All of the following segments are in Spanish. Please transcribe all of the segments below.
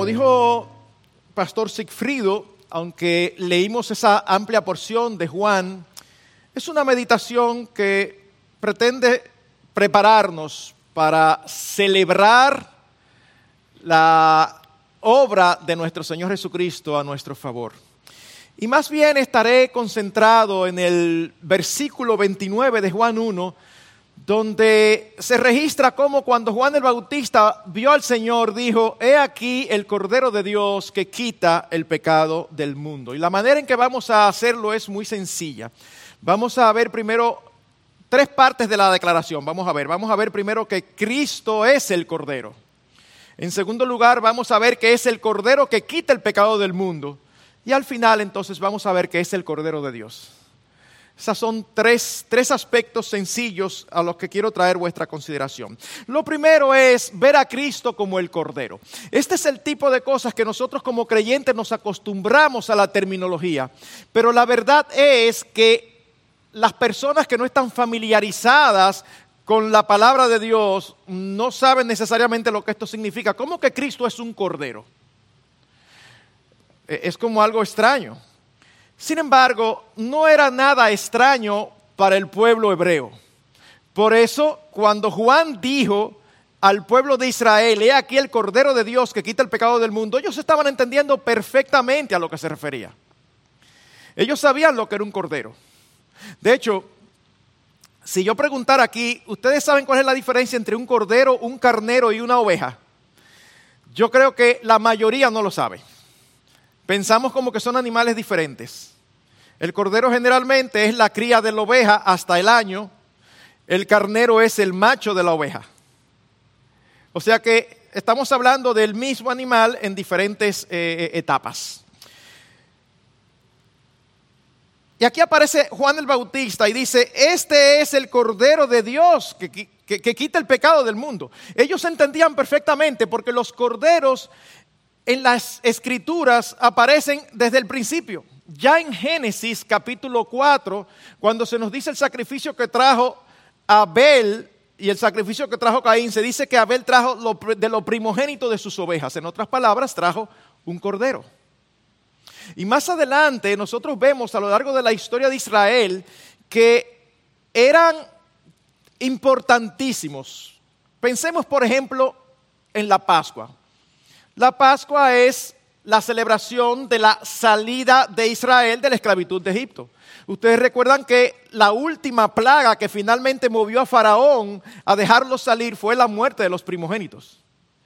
dijo Pastor Sigfrido, aunque leímos esa amplia porción de Juan, es una meditación que pretende prepararnos para celebrar la obra de nuestro Señor Jesucristo a nuestro favor. Y más bien estaré concentrado en el versículo 29 de Juan 1, donde se registra cómo cuando Juan el Bautista vio al Señor, dijo: he aquí el Cordero de Dios que quita el pecado del mundo. Y la manera en que vamos a hacerlo es muy sencilla. Vamos a ver primero tres partes de la declaración. Vamos a ver primero que Cristo es el Cordero. En segundo lugar, vamos a ver que es el Cordero que quita el pecado del mundo. Y al final, entonces, vamos a ver que es el Cordero de Dios. Esos son tres aspectos sencillos a los que quiero traer vuestra consideración. Lo primero es ver a Cristo como el Cordero. Este es el tipo de cosas que nosotros como creyentes nos acostumbramos a la terminología. Pero la verdad es que las personas que no están familiarizadas con la palabra de Dios no saben necesariamente lo que esto significa. ¿Cómo que Cristo es un Cordero? Es como algo extraño. Sin embargo, no era nada extraño para el pueblo hebreo. Por eso, cuando Juan dijo al pueblo de Israel: he aquí el Cordero de Dios que quita el pecado del mundo, ellos estaban entendiendo perfectamente a lo que se refería. Ellos sabían lo que era un cordero. De hecho, si yo preguntara aquí, ¿ustedes saben cuál es la diferencia entre un cordero, un carnero y una oveja? Yo creo que la mayoría no lo sabe. Pensamos como que son animales diferentes. El cordero generalmente es la cría de la oveja hasta el año. El carnero es el macho de la oveja. O sea que estamos hablando del mismo animal en diferentes etapas. Y aquí aparece Juan el Bautista y dice: este es el Cordero de Dios que quita el pecado del mundo. Ellos entendían perfectamente porque los corderos en las Escrituras aparecen desde el principio. Ya en Génesis capítulo 4, cuando se nos dice el sacrificio que trajo Abel y el sacrificio que trajo Caín, se dice que Abel trajo de lo primogénito de sus ovejas. En otras palabras, trajo un cordero. Y más adelante nosotros vemos a lo largo de la historia de Israel que eran importantísimos. Pensemos, por ejemplo, en la Pascua. La Pascua es la celebración de la salida de Israel de la esclavitud de Egipto. Ustedes recuerdan que la última plaga que finalmente movió a Faraón a dejarlos salir fue la muerte de los primogénitos.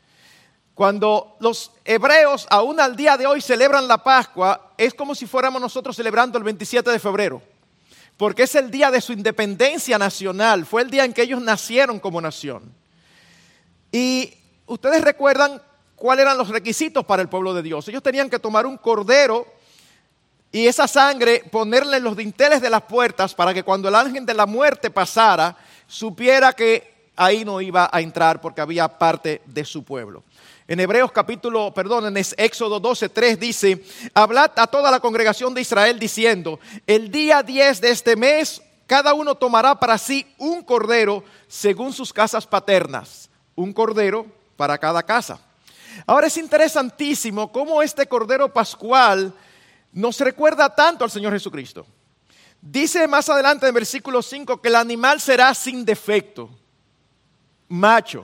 Cuando los hebreos aún al día de hoy celebran la Pascua, es como si fuéramos nosotros celebrando el 27 de febrero. Porque es el día de su independencia nacional, fue el día en que ellos nacieron como nación. Y ustedes recuerdan cuáles eran los requisitos para el pueblo de Dios. Ellos tenían que tomar un cordero y esa sangre ponerle en los dinteles de las puertas para que cuando el ángel de la muerte pasara, supiera que ahí no iba a entrar porque había parte de su pueblo. En Éxodo 12:3 dice: hablad a toda la congregación de Israel diciendo: el día 10 de este mes, cada uno tomará para sí un cordero según sus casas paternas. Un cordero para cada casa. Ahora es interesantísimo cómo este Cordero Pascual nos recuerda tanto al Señor Jesucristo. Dice más adelante en versículo 5 que el animal será sin defecto, macho.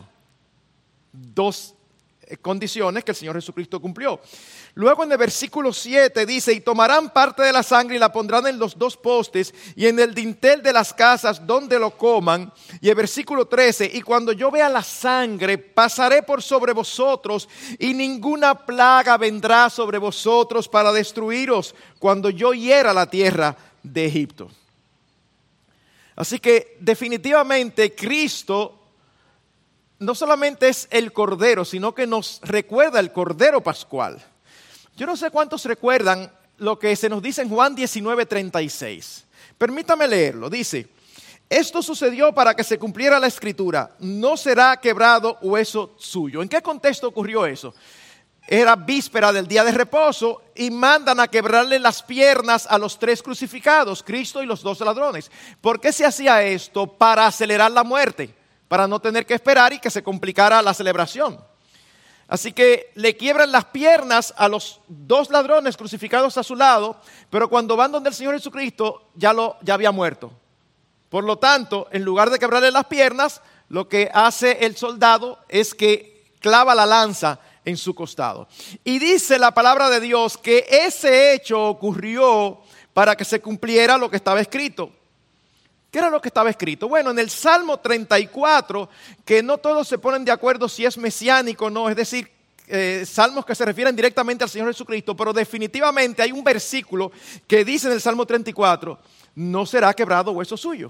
Dos condiciones que el Señor Jesucristo cumplió. Luego en el versículo 7 dice: y tomarán parte de la sangre y la pondrán en los dos postes y en el dintel de las casas donde lo coman. Y el versículo 13: y cuando yo vea la sangre, pasaré por sobre vosotros y ninguna plaga vendrá sobre vosotros para destruiros cuando yo hiera la tierra de Egipto. Así que definitivamente Cristo no solamente es el Cordero, sino que nos recuerda el Cordero Pascual. Yo no sé cuántos recuerdan lo que se nos dice en Juan 19:36. Permítame leerlo. Dice: esto sucedió para que se cumpliera la Escritura: no será quebrado hueso suyo. ¿En qué contexto ocurrió eso? Era víspera del día de reposo y mandan a quebrarle las piernas a los tres crucificados, Cristo y los dos ladrones. ¿Por qué se hacía esto? Para acelerar la muerte, para no tener que esperar y que se complicara la celebración. Así que le quiebran las piernas a los dos ladrones crucificados a su lado, pero cuando van donde el Señor Jesucristo ya había muerto. Por lo tanto, en lugar de quebrarle las piernas, lo que hace el soldado es que clava la lanza en su costado. Y dice la palabra de Dios que ese hecho ocurrió para que se cumpliera lo que estaba escrito. ¿Qué era lo que estaba escrito? Bueno, en el Salmo 34, que no todos se ponen de acuerdo si es mesiánico o no, es decir, salmos que se refieren directamente al Señor Jesucristo, pero definitivamente hay un versículo que dice en el Salmo 34, no será quebrado hueso suyo.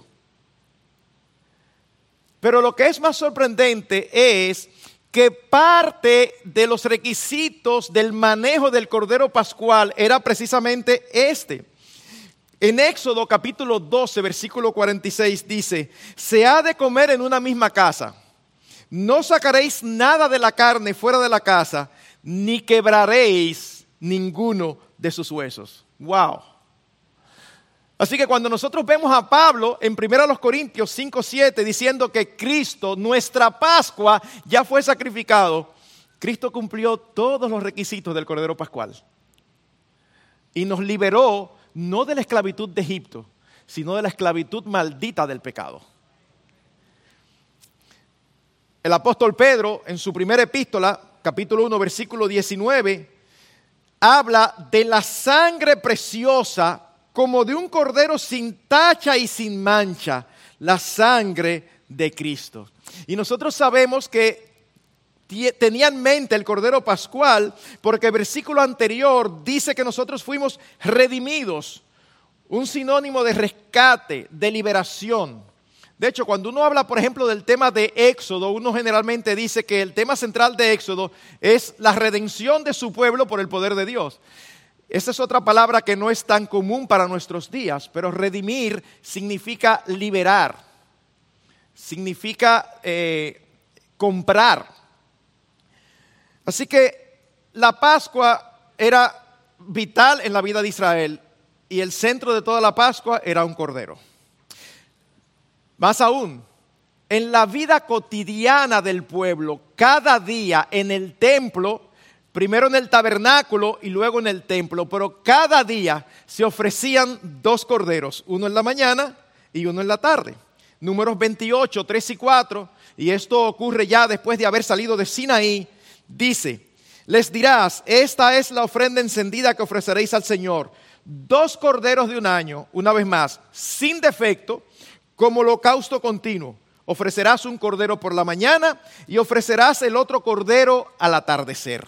Pero lo que es más sorprendente es que parte de los requisitos del manejo del Cordero Pascual era precisamente este. En Éxodo capítulo 12, versículo 46 dice, se ha de comer en una misma casa. No sacaréis nada de la carne fuera de la casa, ni quebraréis ninguno de sus huesos. ¡Wow! Así que cuando nosotros vemos a Pablo en 1 Corintios 5, 7 diciendo que Cristo, nuestra Pascua, ya fue sacrificado, Cristo cumplió todos los requisitos del Cordero Pascual. Y nos liberó no de la esclavitud de Egipto, sino de la esclavitud maldita del pecado. El apóstol Pedro, en su primera epístola, capítulo 1, versículo 19, habla de la sangre preciosa como de un cordero sin tacha y sin mancha, la sangre de Cristo. Y nosotros sabemos que tenía en mente el Cordero Pascual porque el versículo anterior dice que nosotros fuimos redimidos, un sinónimo de rescate, de liberación. De hecho, cuando uno habla, por ejemplo, del tema de Éxodo, uno generalmente dice que el tema central de Éxodo es la redención de su pueblo por el poder de Dios. Esa es otra palabra que no es tan común para nuestros días, pero redimir significa liberar, significa comprar. Así que la Pascua era vital en la vida de Israel y el centro de toda la Pascua era un cordero. Más aún, en la vida cotidiana del pueblo, cada día en el templo, primero en el tabernáculo y luego en el templo, pero cada día se ofrecían 2 corderos, uno en la mañana y uno en la tarde. Números 28, 3 y 4, y esto ocurre ya después de haber salido de Sinaí. Dice, les dirás, esta es la ofrenda encendida que ofreceréis al Señor. 2 corderos de un año, una vez más, sin defecto, como holocausto continuo. Ofrecerás un cordero por la mañana y ofrecerás el otro cordero al atardecer.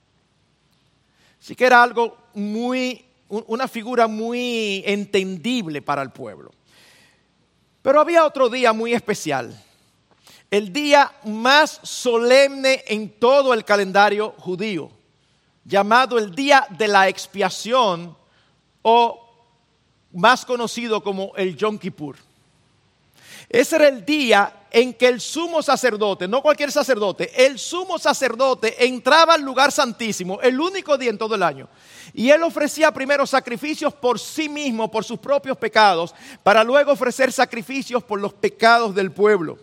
Así que era algo una figura muy entendible para el pueblo. Pero había otro día muy especial. El día más solemne en todo el calendario judío, llamado el día de la expiación o más conocido como el Yom Kippur. Ese era el día en que el sumo sacerdote, no cualquier sacerdote, el sumo sacerdote entraba al lugar santísimo, el único día en todo el año. Y él ofrecía primero sacrificios por sí mismo, por sus propios pecados, para luego ofrecer sacrificios por los pecados del pueblo.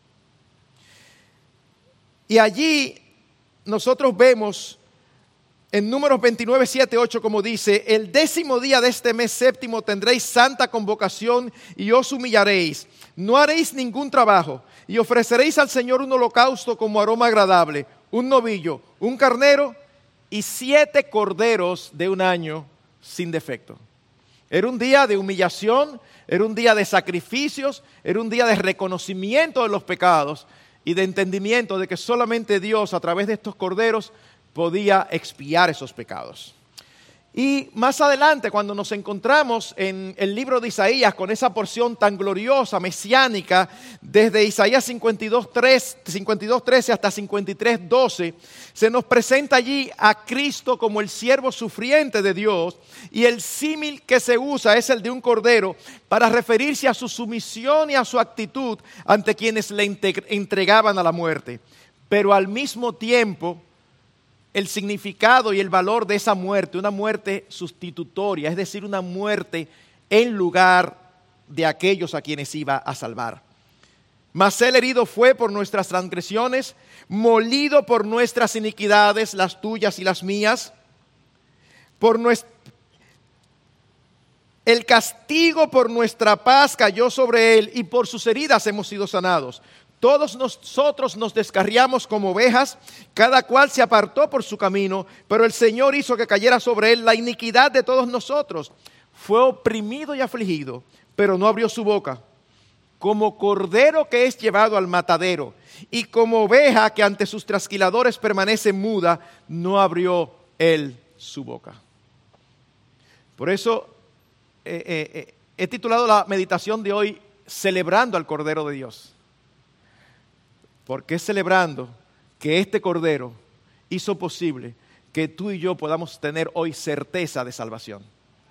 Y allí nosotros vemos en Números 29, 7, 8, como dice, el 10º día de este mes séptimo tendréis santa convocación y os humillaréis. No haréis ningún trabajo y ofreceréis al Señor un holocausto como aroma agradable, un novillo, un carnero y 7 corderos de un año sin defecto. Era un día de humillación, era un día de sacrificios, era un día de reconocimiento de los pecados y de entendimiento de que solamente Dios a través de estos corderos podía expiar esos pecados. Y más adelante, cuando nos encontramos en el libro de Isaías con esa porción tan gloriosa, mesiánica, desde Isaías 52, 13 hasta 53, 12, se nos presenta allí a Cristo como el siervo sufriente de Dios, y el símil que se usa es el de un cordero para referirse a su sumisión y a su actitud ante quienes le entregaban a la muerte. Pero al mismo tiempo, el significado y el valor de esa muerte, una muerte sustitutoria, es decir, una muerte en lugar de aquellos a quienes iba a salvar. Mas él herido fue por nuestras transgresiones, molido por nuestras iniquidades, las tuyas y las mías. El castigo por nuestra paz cayó sobre él, y por sus heridas hemos sido sanados. Todos nosotros nos descarriamos como ovejas, cada cual se apartó por su camino, pero el Señor hizo que cayera sobre él la iniquidad de todos nosotros. Fue oprimido y afligido, pero no abrió su boca. Como cordero que es llevado al matadero, y como oveja que ante sus trasquiladores permanece muda, no abrió él su boca. Por eso he titulado la meditación de hoy, Celebrando al Cordero de Dios. Porque es celebrando que este Cordero hizo posible que tú y yo podamos tener hoy certeza de salvación.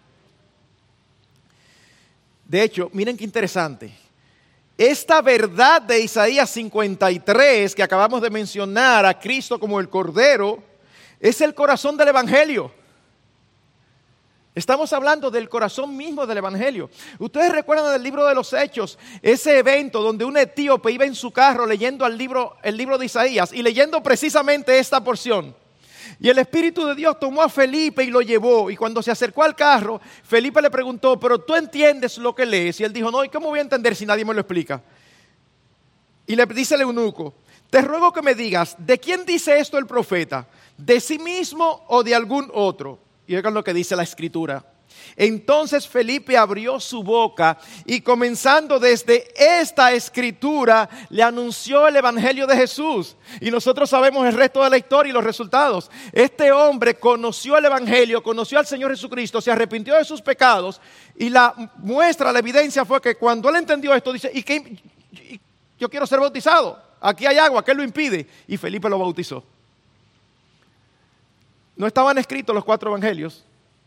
De hecho, miren qué interesante. Esta verdad de Isaías 53 que acabamos de mencionar, a Cristo como el Cordero, es el corazón del Evangelio. Estamos hablando del corazón mismo del Evangelio. Ustedes recuerdan del libro de los Hechos, ese evento donde un etíope iba en su carro leyendo el libro de Isaías y leyendo precisamente esta porción. Y el Espíritu de Dios tomó a Felipe y lo llevó. Y cuando se acercó al carro, Felipe le preguntó, ¿pero tú entiendes lo que lees? Y él dijo, no, ¿y cómo voy a entender si nadie me lo explica? Y le dice el eunuco, te ruego que me digas, ¿de quién dice esto el profeta? ¿De sí mismo o de algún otro? Y oigan lo que dice la Escritura. Entonces Felipe abrió su boca y comenzando desde esta Escritura le anunció el Evangelio de Jesús. Y nosotros sabemos el resto de la historia y los resultados. Este hombre conoció el Evangelio, conoció al Señor Jesucristo, se arrepintió de sus pecados y la muestra, la evidencia fue que cuando él entendió esto, dice, yo quiero ser bautizado, aquí hay agua, ¿qué lo impide? Y Felipe lo bautizó. No estaban escritos los 4 evangelios.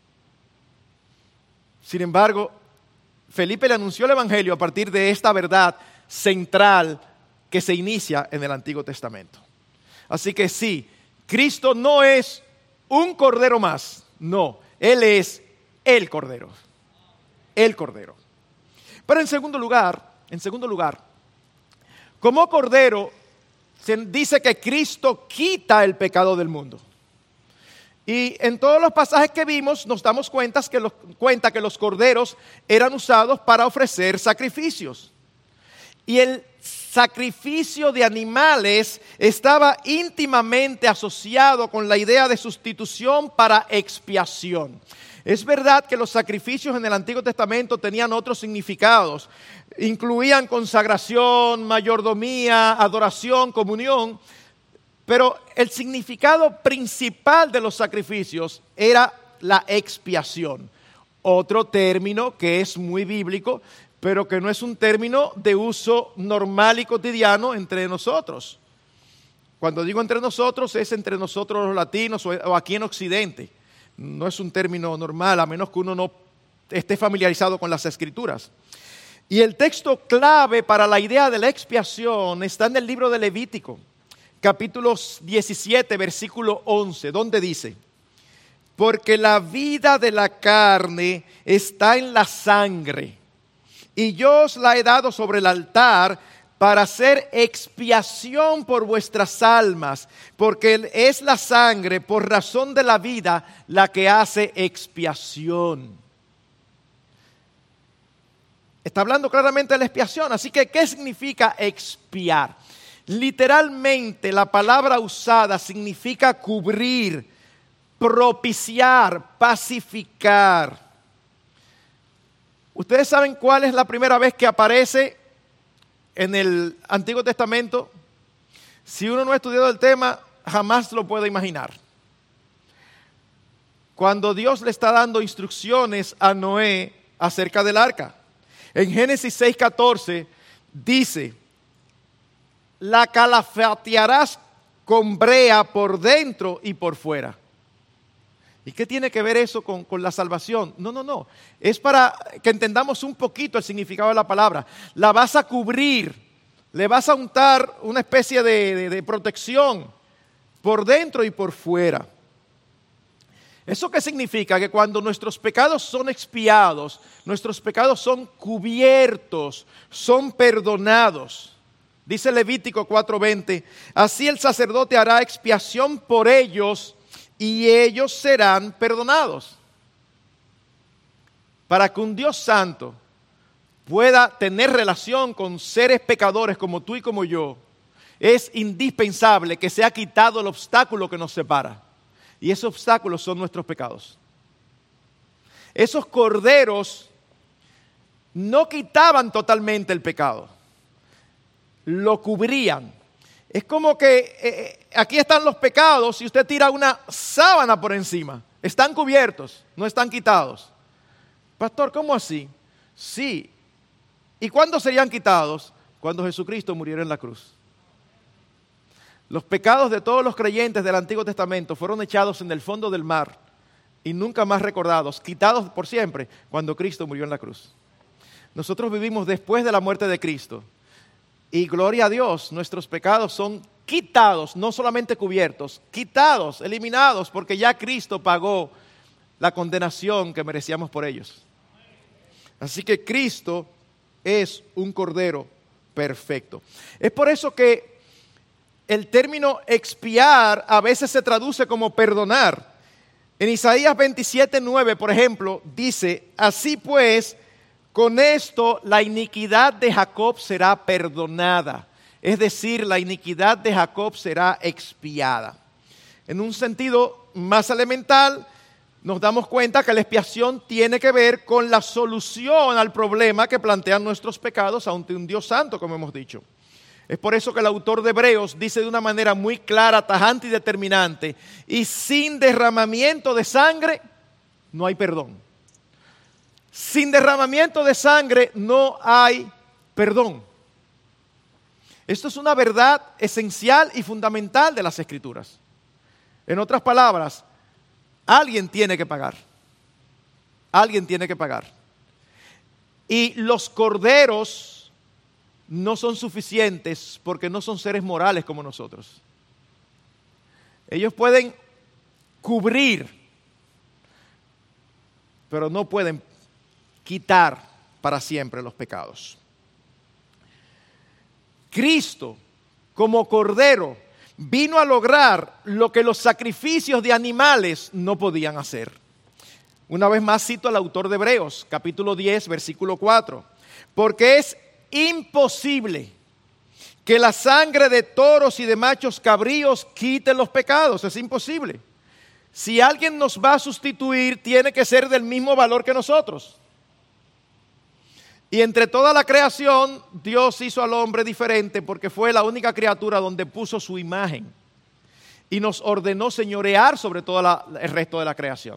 Sin embargo, Felipe le anunció el evangelio a partir de esta verdad central que se inicia en el Antiguo Testamento. Así que sí, Cristo no es un cordero más. No, Él es el Cordero. El Cordero. Pero en segundo lugar, como Cordero, se dice que Cristo quita el pecado del mundo. Y en todos los pasajes que vimos nos damos cuenta que los corderos eran usados para ofrecer sacrificios. Y el sacrificio de animales estaba íntimamente asociado con la idea de sustitución para expiación. Es verdad que los sacrificios en el Antiguo Testamento tenían otros significados. Incluían consagración, mayordomía, adoración, comunión. Pero el significado principal de los sacrificios era la expiación. Otro término que es muy bíblico, pero que no es un término de uso normal y cotidiano entre nosotros. Cuando digo entre nosotros, es entre nosotros los latinos o aquí en Occidente. No es un término normal, a menos que uno no esté familiarizado con las Escrituras. Y el texto clave para la idea de la expiación está en el libro de Levítico. Capítulo 17, versículo 11, donde dice, porque la vida de la carne está en la sangre, y yo os la he dado sobre el altar para hacer expiación por vuestras almas, porque es la sangre por razón de la vida la que hace expiación. Está hablando claramente de la expiación, así que ¿qué significa expiar? Literalmente la palabra usada significa cubrir, propiciar, pacificar. ¿Ustedes saben cuál es la primera vez que aparece en el Antiguo Testamento? Si uno no ha estudiado el tema, jamás lo puede imaginar. Cuando Dios le está dando instrucciones a Noé acerca del arca. En Génesis 6:14 dice, la calafatearás con brea por dentro y por fuera. ¿Y qué tiene que ver eso con la salvación? No. Es para que entendamos un poquito el significado de la palabra. La vas a cubrir, le vas a untar una especie de protección por dentro y por fuera. ¿Eso qué significa? Que cuando nuestros pecados son expiados, nuestros pecados son cubiertos, son perdonados. Dice Levítico 4:20, así el sacerdote hará expiación por ellos y ellos serán perdonados. Para que un Dios santo pueda tener relación con seres pecadores como tú y como yo, es indispensable que se ha quitado el obstáculo que nos separa. Y ese obstáculo son nuestros pecados. Esos corderos no quitaban totalmente el pecado, lo cubrían. Es como que aquí están los pecados y usted tira una sábana por encima. Están cubiertos, no están quitados. Pastor, ¿cómo así? Sí. ¿Y cuándo serían quitados? Cuando Jesucristo muriera en la cruz. Los pecados de todos los creyentes del Antiguo Testamento fueron echados en el fondo del mar y nunca más recordados, quitados por siempre, cuando Cristo murió en la cruz. Nosotros vivimos después de la muerte de Cristo y gloria a Dios, nuestros pecados son quitados, no solamente cubiertos, quitados, eliminados, porque ya Cristo pagó la condenación que merecíamos por ellos. Así que Cristo es un cordero perfecto. Es por eso que el término expiar a veces se traduce como perdonar. En Isaías 27:9, por ejemplo, dice, así pues, con esto la iniquidad de Jacob será perdonada. Es decir, la iniquidad de Jacob será expiada. En un sentido más elemental, nos damos cuenta que la expiación tiene que ver con la solución al problema que plantean nuestros pecados ante un Dios santo, como hemos dicho. Es por eso que el autor de Hebreos dice de una manera muy clara, tajante y determinante, y sin derramamiento de sangre no hay perdón. Sin derramamiento de sangre no hay perdón. Esto es una verdad esencial y fundamental de las Escrituras. En otras palabras, alguien tiene que pagar. Alguien tiene que pagar. Y los corderos no son suficientes porque no son seres morales como nosotros. Ellos pueden cubrir, pero no pueden quitar para siempre los pecados. Cristo, como cordero, vino a lograr lo que los sacrificios de animales no podían hacer. Una vez más cito al autor de Hebreos, capítulo 10, versículo 4. Porque es imposible que la sangre de toros y de machos cabríos quite los pecados. Es imposible. Si alguien nos va a sustituir, tiene que ser del mismo valor que nosotros. Y entre toda la creación, Dios hizo al hombre diferente porque fue la única criatura donde puso su imagen. Y nos ordenó señorear sobre todo el resto de la creación.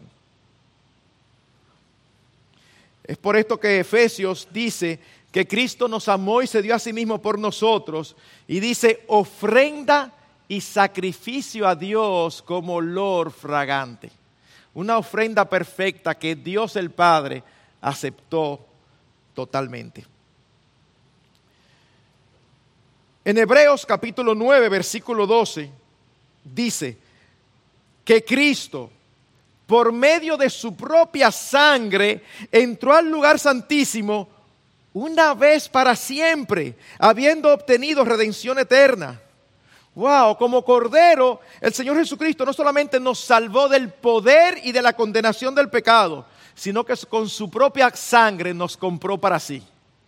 Es por esto que Efesios dice que Cristo nos amó y se dio a sí mismo por nosotros. Y dice, ofrenda y sacrificio a Dios como olor fragante. Una ofrenda perfecta que Dios el Padre aceptó totalmente. En Hebreos capítulo 9, versículo 12, dice que Cristo, por medio de su propia sangre, entró al lugar santísimo una vez para siempre, habiendo obtenido redención eterna. Wow, como cordero, el Señor Jesucristo no solamente nos salvó del poder y de la condenación del pecado, sino que con su propia sangre nos compró para sí.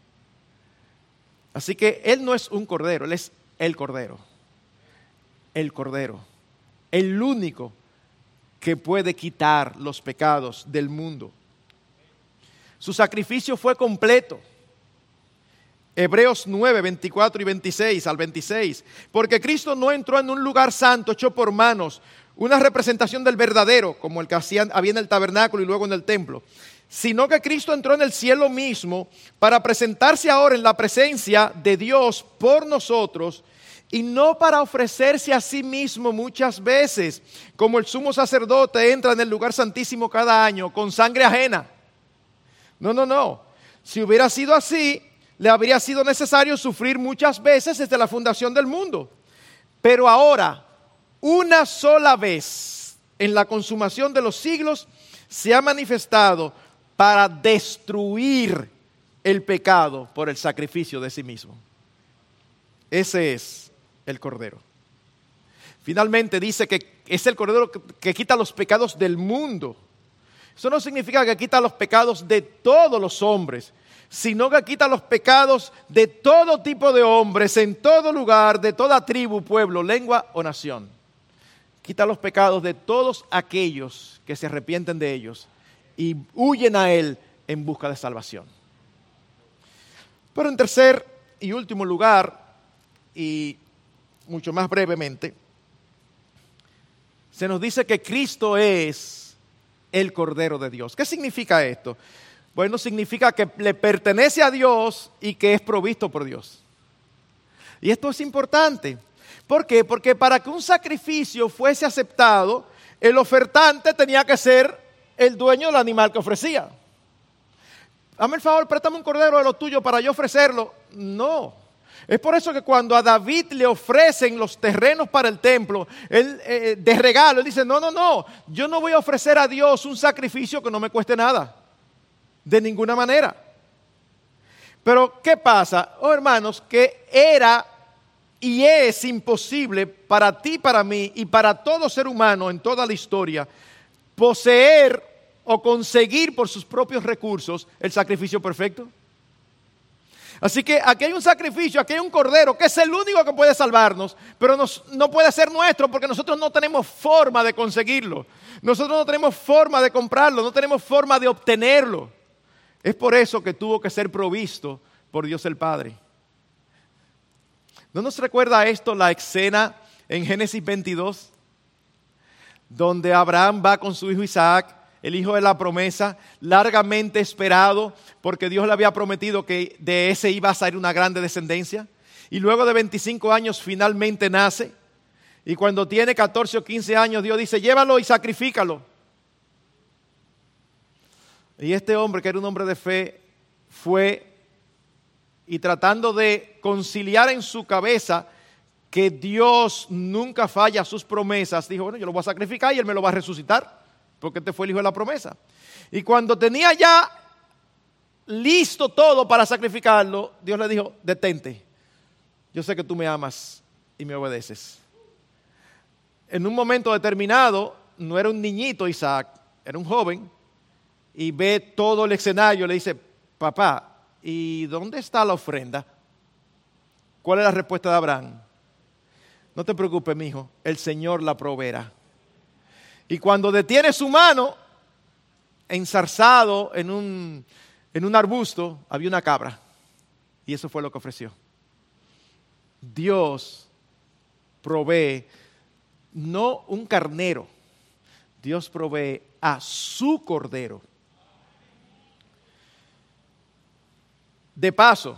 Así que Él no es un cordero, Él es el cordero. El cordero. El único que puede quitar los pecados del mundo. Su sacrificio fue completo. Hebreos 9, 24 y 26 al 26. Porque Cristo no entró en un lugar santo hecho por manos, una representación del verdadero, como el que había en el tabernáculo y luego en el templo, sino que Cristo entró en el cielo mismo para presentarse ahora en la presencia de Dios por nosotros y no para ofrecerse a sí mismo muchas veces, como el sumo sacerdote entra en el lugar santísimo cada año con sangre ajena. No. Si hubiera sido así, le habría sido necesario sufrir muchas veces desde la fundación del mundo. Pero ahora, una sola vez en la consumación de los siglos, se ha manifestado para destruir el pecado por el sacrificio de sí mismo. Ese es el Cordero. Finalmente dice que es el Cordero que quita los pecados del mundo. Eso no significa que quita los pecados de todos los hombres, sino que quita los pecados de todo tipo de hombres, en todo lugar, de toda tribu, pueblo, lengua o nación. Quita los pecados de todos aquellos que se arrepienten de ellos y huyen a Él en busca de salvación. Pero en tercer y último lugar, y mucho más brevemente, se nos dice que Cristo es el Cordero de Dios. ¿Qué significa esto? Bueno, significa que le pertenece a Dios y que es provisto por Dios. Y esto es importante. ¿Por qué? Porque para que un sacrificio fuese aceptado, el ofertante tenía que ser el dueño del animal que ofrecía. Hazme el favor, préstame un cordero de lo tuyo para yo ofrecerlo. No. Es por eso que cuando a David le ofrecen los terrenos para el templo, él, de regalo, él dice, no, yo no voy a ofrecer a Dios un sacrificio que no me cueste nada. De ninguna manera. Pero, ¿qué pasa? Oh, hermanos, que era y es imposible para ti, para mí y para todo ser humano en toda la historia poseer o conseguir por sus propios recursos el sacrificio perfecto. Así que aquí hay un sacrificio, aquí hay un cordero que es el único que puede salvarnos, pero no puede ser nuestro porque nosotros no tenemos forma de conseguirlo. Nosotros no tenemos forma de comprarlo, no tenemos forma de obtenerlo. Es por eso que tuvo que ser provisto por Dios el Padre. ¿No nos recuerda esto la escena en Génesis 22? Donde Abraham va con su hijo Isaac, el hijo de la promesa, largamente esperado, porque Dios le había prometido que de ese iba a salir una grande descendencia. Y luego de 25 años finalmente nace. Y cuando tiene 14 o 15 años, Dios dice, llévalo y sacrifícalo. Y este hombre, que era un hombre de fe, fue y tratando de conciliar en su cabeza que Dios nunca falla sus promesas, dijo, bueno, yo lo voy a sacrificar y Él me lo va a resucitar, porque este fue el hijo de la promesa. Y cuando tenía ya listo todo para sacrificarlo, Dios le dijo, detente, yo sé que tú me amas y me obedeces. En un momento determinado, no era un niñito Isaac, era un joven, y ve todo el escenario, le dice, papá, ¿y dónde está la ofrenda? ¿Cuál es la respuesta de Abraham? No te preocupes, mi hijo, el Señor la proveerá. Y cuando detiene su mano, enzarzado en un arbusto, había una cabra. Y eso fue lo que ofreció. Dios provee, no un carnero, Dios provee a su cordero. De paso,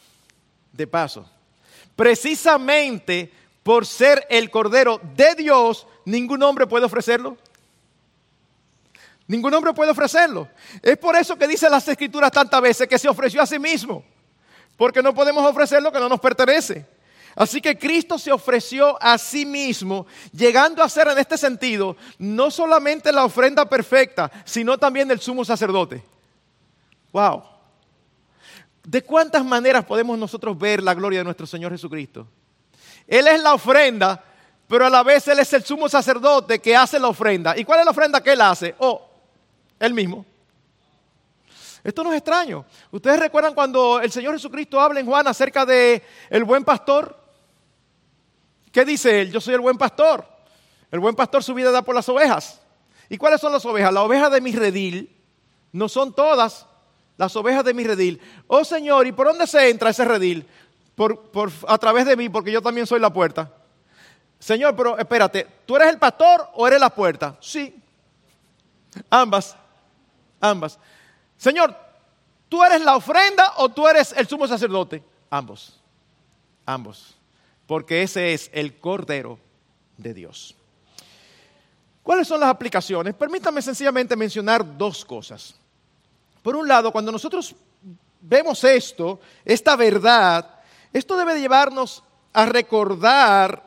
precisamente por ser el Cordero de Dios, ningún hombre puede ofrecerlo. Ningún hombre puede ofrecerlo. Es por eso que dice las Escrituras tantas veces que se ofreció a sí mismo, porque no podemos ofrecer lo que no nos pertenece. Así que Cristo se ofreció a sí mismo, llegando a ser en este sentido no solamente la ofrenda perfecta, sino también el sumo sacerdote. ¡Wow! ¿De cuántas maneras podemos nosotros ver la gloria de nuestro Señor Jesucristo? Él es la ofrenda, pero a la vez Él es el sumo sacerdote que hace la ofrenda. ¿Y cuál es la ofrenda que Él hace? Él mismo. Esto no es extraño. ¿Ustedes recuerdan cuando el Señor Jesucristo habla en Juan acerca de el buen pastor? ¿Qué dice Él? Yo soy el buen pastor. El buen pastor su vida da por las ovejas. ¿Y cuáles son las ovejas? Las ovejas de mi redil no son todas las ovejas de mi redil. Oh Señor, ¿y por dónde se entra ese redil? A través de mí, porque yo también soy la puerta. Señor, pero espérate, ¿tú eres el pastor o eres la puerta? Sí. Ambas. Señor, ¿tú eres la ofrenda o tú eres el sumo sacerdote? Ambos. Porque ese es el Cordero de Dios. ¿Cuáles son las aplicaciones? Permítame sencillamente mencionar dos cosas. Por un lado, cuando nosotros vemos esta verdad, esto debe llevarnos a recordar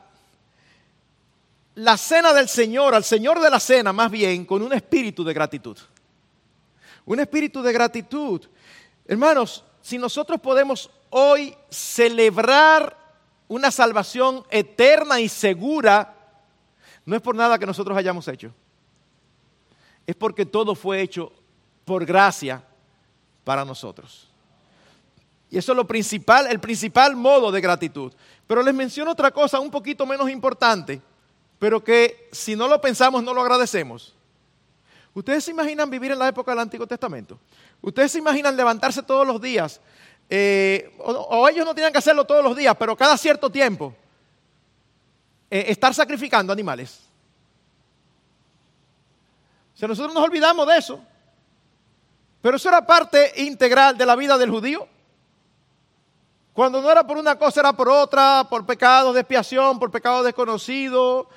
la cena del Señor, al Señor de la cena más bien, con un espíritu de gratitud. Un espíritu de gratitud. Hermanos, si nosotros podemos hoy celebrar una salvación eterna y segura, no es por nada que nosotros hayamos hecho. Es porque todo fue hecho por gracia para nosotros. Y eso es lo principal, el principal modo de gratitud. Pero les menciono otra cosa un poquito menos importante, pero que si no lo pensamos no lo agradecemos. ¿Ustedes se imaginan vivir en la época del Antiguo Testamento? ¿Ustedes se imaginan levantarse todos los días? O ellos no tenían que hacerlo todos los días, pero cada cierto tiempo estar sacrificando animales. O sea, nosotros nos olvidamos de eso. Pero eso era parte integral de la vida del judío. Cuando no era por una cosa, era por otra, por pecados de expiación, por pecados desconocidos.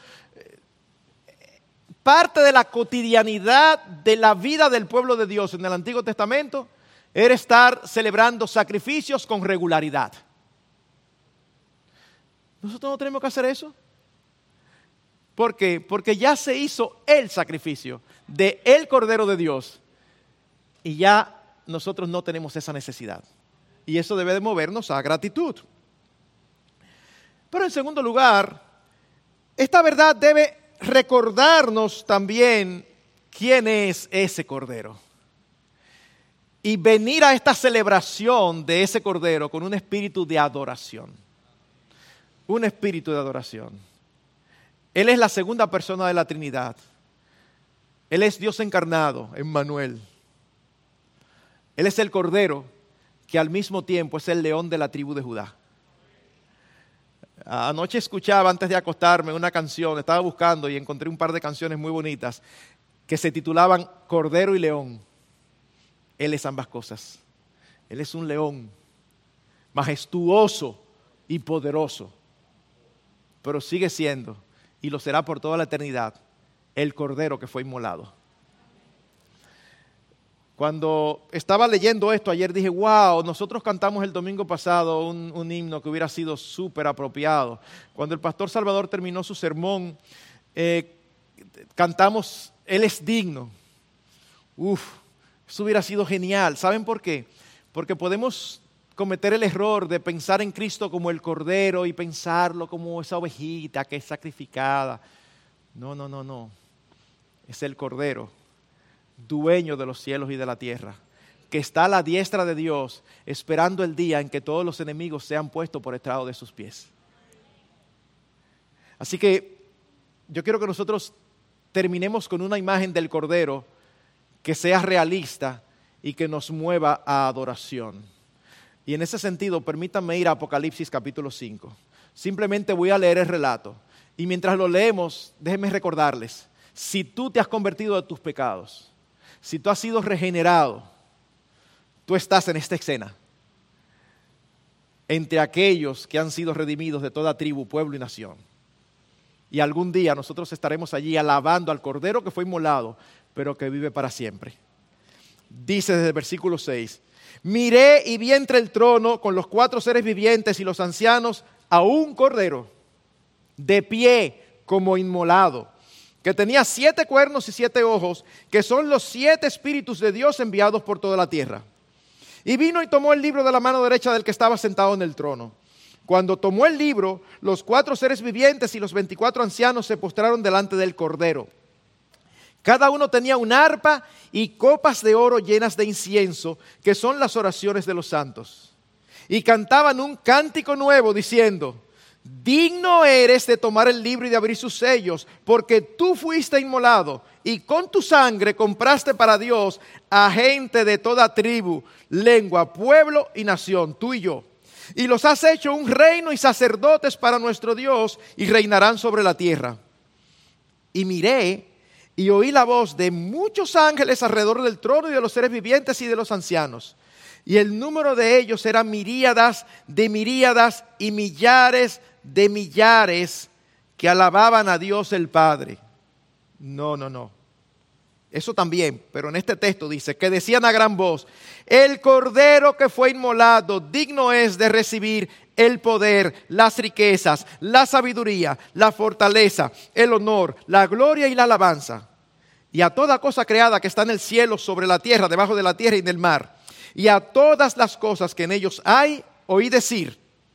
Parte de la cotidianidad de la vida del pueblo de Dios en el Antiguo Testamento era estar celebrando sacrificios con regularidad. Nosotros no tenemos que hacer eso. ¿Por qué? Porque ya se hizo el sacrificio de el Cordero de Dios y ya nosotros no tenemos esa necesidad. Y eso debe de movernos a gratitud. Pero en segundo lugar, esta verdad debe recordarnos también quién es ese Cordero. Y venir a esta celebración de ese Cordero con un espíritu de adoración. Un espíritu de adoración. Él es la segunda persona de la Trinidad. Él es Dios encarnado, Emmanuel. Él es el Cordero que al mismo tiempo es el león de la tribu de Judá. Anoche escuchaba antes de acostarme una canción, estaba buscando y encontré un par de canciones muy bonitas que se titulaban Cordero y León. Él es ambas cosas. Él es un león majestuoso y poderoso, pero sigue siendo, y lo será por toda la eternidad, el Cordero que fue inmolado. Cuando estaba leyendo esto ayer dije, wow, nosotros cantamos el domingo pasado un himno que hubiera sido súper apropiado. Cuando el pastor Salvador terminó su sermón, cantamos, Él es digno. Eso hubiera sido genial. ¿Saben por qué? Porque podemos cometer el error de pensar en Cristo como el Cordero y pensarlo como esa ovejita que es sacrificada. No. Es el Cordero, dueño de los cielos y de la tierra, que está a la diestra de Dios, esperando el día en que todos los enemigos sean puestos por estrado de sus pies. Así que yo quiero que nosotros terminemos con una imagen del Cordero que sea realista y que nos mueva a adoración. Y en ese sentido, permítanme ir a Apocalipsis capítulo 5. Simplemente voy a leer el relato. Y mientras lo leemos, déjenme recordarles, si tú te has convertido de tus pecados, si tú has sido regenerado, tú estás en esta escena, entre aquellos que han sido redimidos de toda tribu, pueblo y nación. Y algún día nosotros estaremos allí alabando al Cordero que fue inmolado, pero que vive para siempre. Dice desde el versículo 6, miré y vi entre el trono con los 4 seres vivientes y los ancianos a un Cordero, de pie como inmolado, que tenía 7 cuernos y 7 ojos, que son los 7 espíritus de Dios enviados por toda la tierra. Y vino y tomó el libro de la mano derecha del que estaba sentado en el trono. Cuando tomó el libro, los 4 seres vivientes y los 24 ancianos se postraron delante del Cordero. Cada uno tenía un arpa y copas de oro llenas de incienso, que son las oraciones de los santos. Y cantaban un cántico nuevo diciendo, digno eres de tomar el libro y de abrir sus sellos, porque tú fuiste inmolado y con tu sangre compraste para Dios a gente de toda tribu, lengua, pueblo y nación, tú y yo. Y los has hecho un reino y sacerdotes para nuestro Dios y reinarán sobre la tierra. Y miré y oí la voz de muchos ángeles alrededor del trono y de los seres vivientes y de los ancianos. Y el número de ellos era miríadas de miríadas y millares de millares que alababan a Dios el Padre. No. Eso también, pero en este texto dice que decían a gran voz, el Cordero que fue inmolado digno es de recibir el poder, las riquezas, la sabiduría, la fortaleza, el honor, la gloria y la alabanza. Y a toda cosa creada que está en el cielo, sobre la tierra, debajo de la tierra y en el mar. Y a todas las cosas que en ellos hay, oí decir,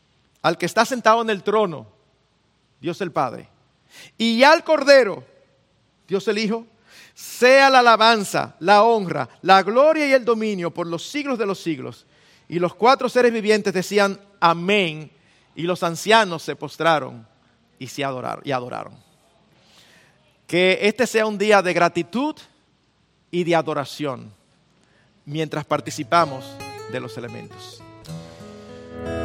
al que está sentado en el trono, Dios el Padre, y al Cordero, Dios el Hijo, sea la alabanza, la honra, la gloria y el dominio por los siglos de los siglos. Y los 4 seres vivientes decían amén, y los ancianos se postraron y adoraron. Que este sea un día de gratitud y de adoración mientras participamos de los elementos.